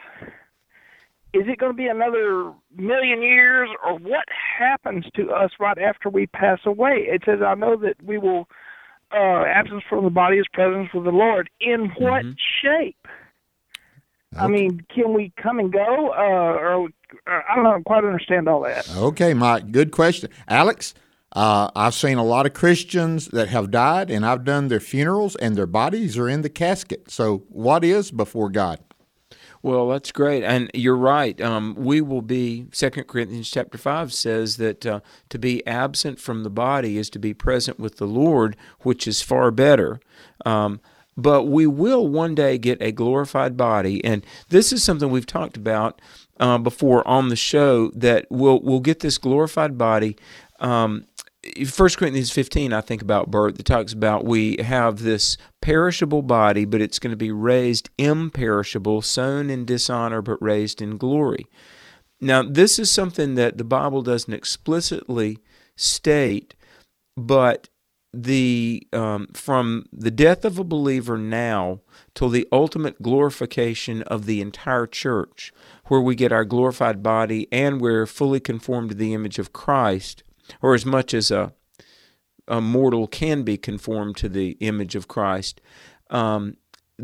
is it going to be another million years, or what happens to us right after we pass away? It says, I know that we will... Uh, absence from the body is presence with the Lord. In what mm-hmm. shape? Okay. I mean, can we come and go? Uh, or, or I don't know, quite understand all that. Okay, Mike, good question. Alex, uh, I've seen a lot of Christians that have died, and I've done their funerals, and their bodies are in the casket. So what is before God? Well, that's great, and you're right. Um, we will be, Second Corinthians chapter five says that uh, to be absent from the body is to be present with the Lord, which is far better. Um, but we will one day get a glorified body, and this is something we've talked about uh, before on the show, that we'll, we'll get this glorified body. Um, First Corinthians fifteen, I think about, Bert, that talks about we have this perishable body, but it's going to be raised imperishable, sown in dishonor, but raised in glory. Now, this is something that the Bible doesn't explicitly state, but the um, from the death of a believer now till the ultimate glorification of the entire church, where we get our glorified body and we're fully conformed to the image of Christ, or as much as a, a mortal can be conformed to the image of Christ. Um,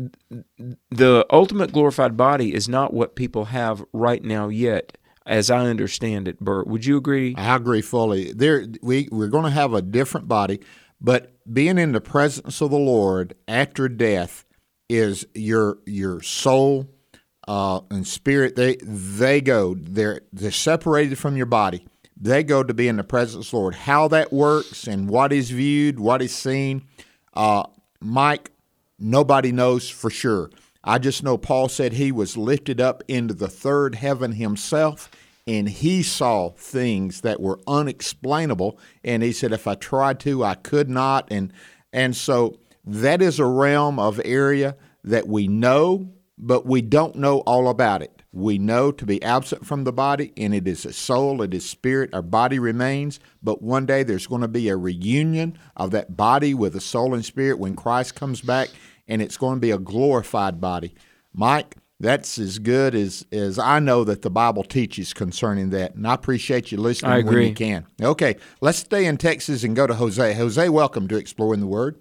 the ultimate glorified body is not what people have right now yet, as I understand it, Bert. Would you agree? I agree fully. There, we, we're going to have a different body, but being in the presence of the Lord after death is your your soul uh, and spirit. They they go. They're they're separated from your body. they go to be in the presence of the Lord. How that works and what is viewed, what is seen, uh, Mike, nobody knows for sure. I just know Paul said he was lifted up into the third heaven himself, and he saw things that were unexplainable. And he said, if I tried to, I could not. And and so that is a realm of area that we know, but we don't know all about it. We know to be absent from the body, and it is a soul, it is spirit, our body remains, but one day there's going to be a reunion of that body with the soul and spirit when Christ comes back, and it's going to be a glorified body. Mike, that's as good as, as I know that the Bible teaches concerning that, and I appreciate you listening I agree. when you can. Okay, let's stay in Texas and go to Jose. Jose, welcome to Exploring the Word.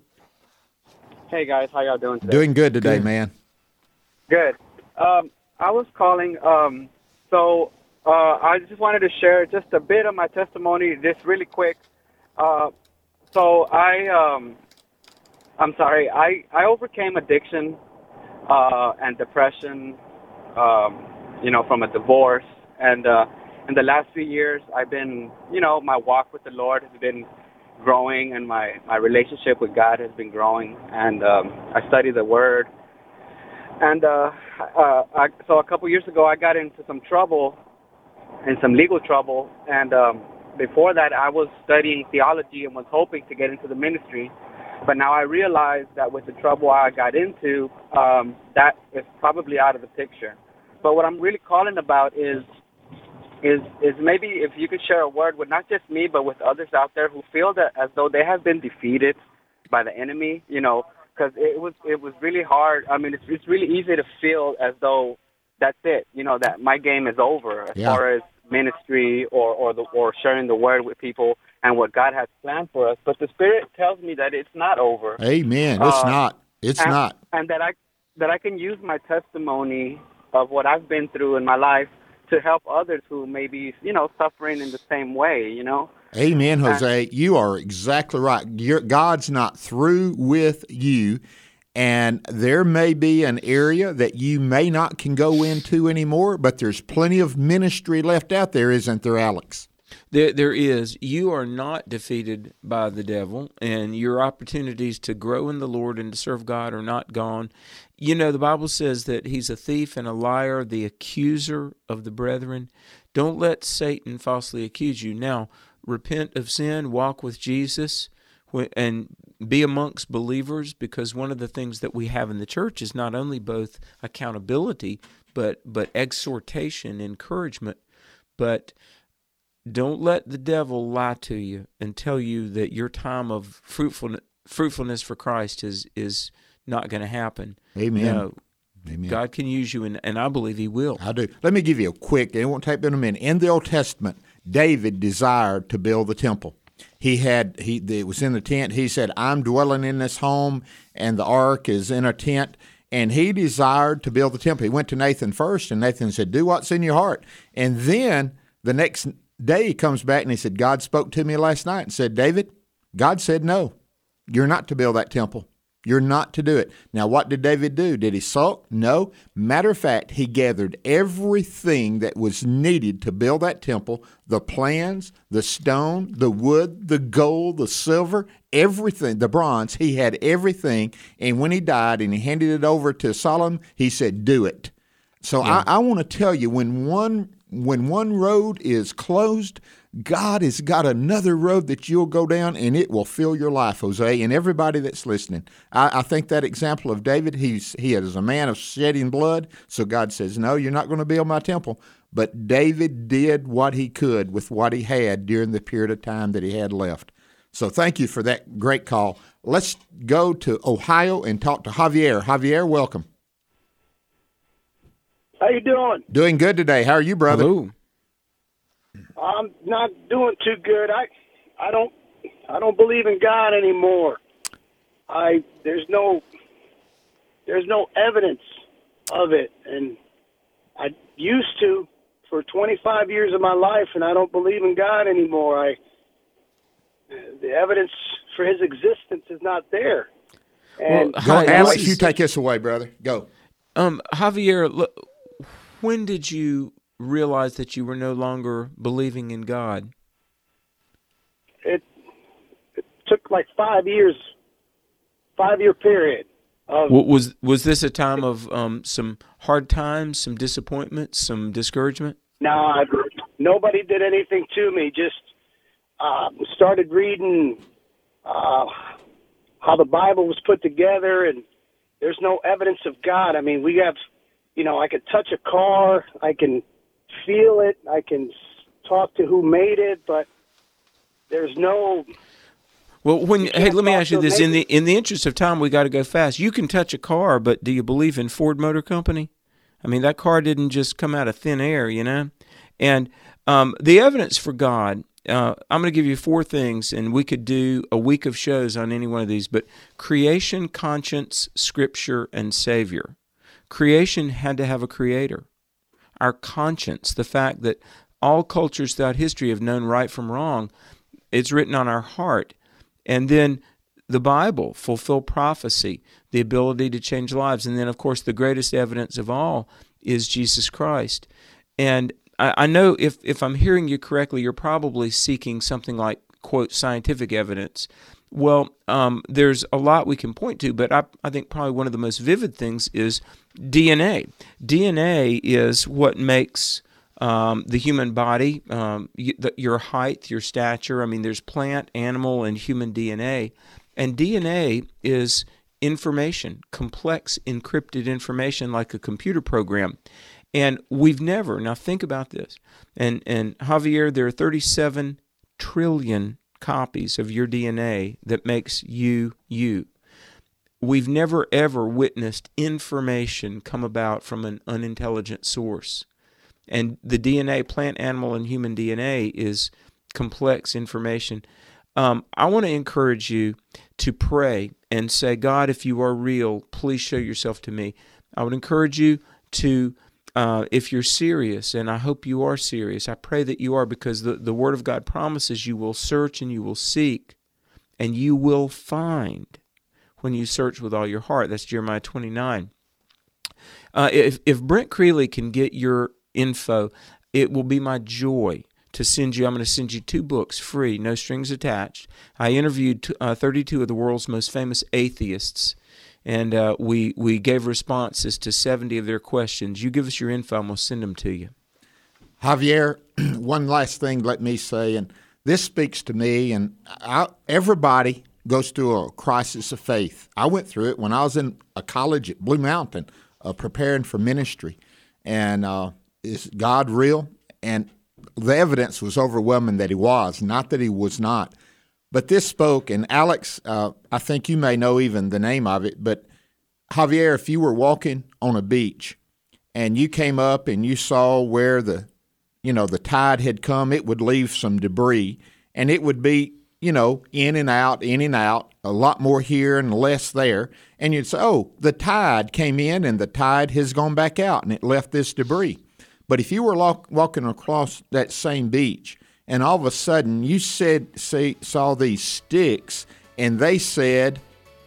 Hey, guys. How y'all doing today? Doing good today, Good. man. Good. Um, I was calling, um, so uh, I just wanted to share just a bit of my testimony, just really quick. Uh, so I, um, I'm sorry, I, I overcame addiction uh, and depression, um, you know, from a divorce. And uh, in the last few years, I've been, you know, my walk with the Lord has been growing, and my, my relationship with God has been growing. And um, I study the Word. And uh, uh, I, so a couple years ago, I got into some trouble, and some legal trouble. And um, before that, I was studying theology and was hoping to get into the ministry. But now I realize that with the trouble I got into, um, that is probably out of the picture. But what I'm really calling about is, is, is maybe if you could share a word with not just me, but with others out there who feel that as though they have been defeated by the enemy, you know, because it was it was really hard. I mean, it's it's really easy to feel as though that's it. You know, that my game is over as Yeah. far as ministry or or the or sharing the word with people and what God has planned for us. But the Spirit tells me that it's not over. Amen. It's Uh, not. It's and, not. And that I that I can use my testimony of what I've been through in my life to help others who may be, you know, suffering in the same way. You know. Amen, Jose. You are exactly right. Your, God's not through with you, and there may be an area that you may not can go into anymore, but there's plenty of ministry left out there, isn't there, Alex? There, there is. You are not defeated by the devil, and your opportunities to grow in the Lord and to serve God are not gone. You know, the Bible says that he's a thief and a liar, the accuser of the brethren. Don't let Satan falsely accuse you. Now, repent of sin, walk with Jesus, and be amongst believers, because one of the things that we have in the church is not only both accountability, but but exhortation, encouragement. But don't let the devil lie to you and tell you that your time of fruitfulness, fruitfulness for Christ is is not going to happen. Amen. No, Amen. God can use you, and, and I believe he will. I do. Let me give you a quick, it won't take but a minute. In the Old Testament, David desired to build the temple. He had, he it was in the tent. He said, I'm dwelling in this home, and the ark is in a tent. And he desired to build the temple. He went to Nathan first, and Nathan said, do what's in your heart. And then the next day he comes back and he said, God spoke to me last night and said, David, God said no. You're not to build that temple. You're not to do it. Now, what did David do? Did he sulk? No. Matter of fact, he gathered everything that was needed to build that temple, the plans, the stone, the wood, the gold, the silver, everything, the bronze. He had everything. And when he died and he handed it over to Solomon, he said, do it. So Yeah. I, I want to tell you, when one when one road is closed, God has got another road that you'll go down, and it will fill your life, Jose, and everybody that's listening. I, I think that example of David, he's he is a man of shedding blood, so God says, no, you're not going to build my temple. But David did what he could with what he had during the period of time that he had left. So thank you for that great call. Let's go to Ohio and talk to Javier. Javier, welcome. How you doing? Doing good today. How are you, brother? Hello. I'm not doing too good. I, I don't, I don't believe in God anymore. I there's no, there's no evidence of it, and I used to for twenty-five years of my life, and I don't believe in God anymore. I, the evidence for His existence is not there. And Well, Go, Hi, Alex, this you is- take this away, brother. Go. Um, Javier, look, when did you realize that you were no longer believing in God? took like five years, five year period. Of, was was this a time of um, some hard times, some disappointments, some discouragement? No, I, nobody did anything to me. Just uh, started reading uh, how the Bible was put together, and there's no evidence of God. I mean, we have, you know, I could touch a car, I can feel it, I can talk to who made it, but there's no. Well, when hey, let me ask you this: in the in the interest of time, we got to go fast. You can touch a car, but do you believe in Ford Motor Company? I mean, that car didn't just come out of thin air, you know. And um, the evidence for God, uh, I'm going to give you four things, and we could do a week of shows on any one of these. But creation, conscience, Scripture, and Savior. Creation had to have a creator. Our conscience, the fact that all cultures throughout history have known right from wrong, it's written on our heart. And then the Bible, fulfill prophecy, the ability to change lives. And then, of course, the greatest evidence of all is Jesus Christ. And I, I know if, if I'm hearing you correctly, you're probably seeking something like, quote, scientific evidence. Well, um, there's a lot we can point to, but I, I think probably one of the most vivid things is D N A. D N A is what makes Um, the human body, um, y- the, your height, your stature. I mean, there's plant, animal, and human D N A. And D N A is information, complex, encrypted information like a computer program. And we've never, now think about this, and, and Javier, there are thirty-seven trillion copies of your D N A that makes you, you. We've never, ever witnessed information come about from an unintelligent source. And the D N A, plant, animal, and human D N A is complex information. Um, I want to encourage you to pray and say, God, if you are real, please show yourself to me. I would encourage you to, uh, if you're serious, and I hope you are serious, I pray that you are, because the, the Word of God promises you will search and you will seek and you will find when you search with all your heart. That's Jeremiah twenty-nine. Uh, if, if Brent Creeley can get your info, it will be my joy to send you. I'm going to send you two books free, no strings attached. I interviewed uh, thirty-two of the world's most famous atheists, and uh, we we gave responses to seventy of their questions. You give us your info, and we'll send them to you. Javier, one last thing let me say, and this speaks to me, and I, everybody goes through a crisis of faith. I went through it when I was in a college at Blue Mountain uh, preparing for ministry, and uh, is God real? And the evidence was overwhelming that he was, not that he was not. But this spoke, and Alex, uh, I think you may know even the name of it, but Javier, if you were walking on a beach and you came up and you saw where the, you know, the tide had come, it would leave some debris, and it would be, you know, in and out, in and out, a lot more here and less there. And you'd say, oh, the tide came in and the tide has gone back out and it left this debris. But if you were walk, walking across that same beach and all of a sudden you said, see, saw these sticks and they said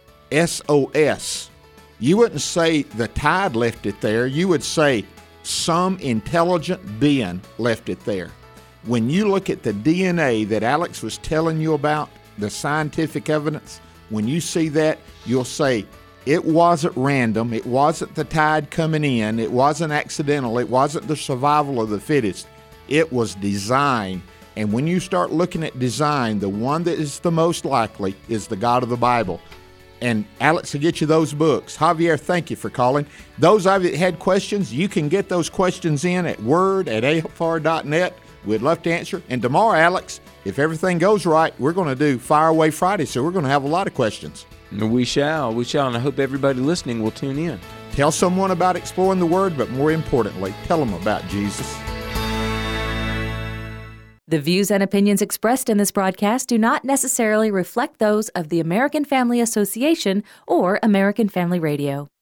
S O S, you wouldn't say the tide left it there. You would say some intelligent being left it there. When you look at the D N A that Alex was telling you about, the scientific evidence, when you see that, you'll say, it wasn't random. It wasn't the tide coming in. It wasn't accidental. It wasn't the survival of the fittest. It was design. And when you start looking at design, the one that is the most likely is the God of the Bible. And Alex will get you those books. Javier, thank you for calling. Those of you that had questions, you can get those questions in at word at a f r dot net. We'd love to answer. And tomorrow, Alex, if everything goes right, we're going to do Fire Away Friday, so we're going to have a lot of questions. We shall. We shall, and I hope everybody listening will tune in. Tell someone about exploring the Word, but more importantly, tell them about Jesus. The views and opinions expressed in this broadcast do not necessarily reflect those of the American Family Association or American Family Radio.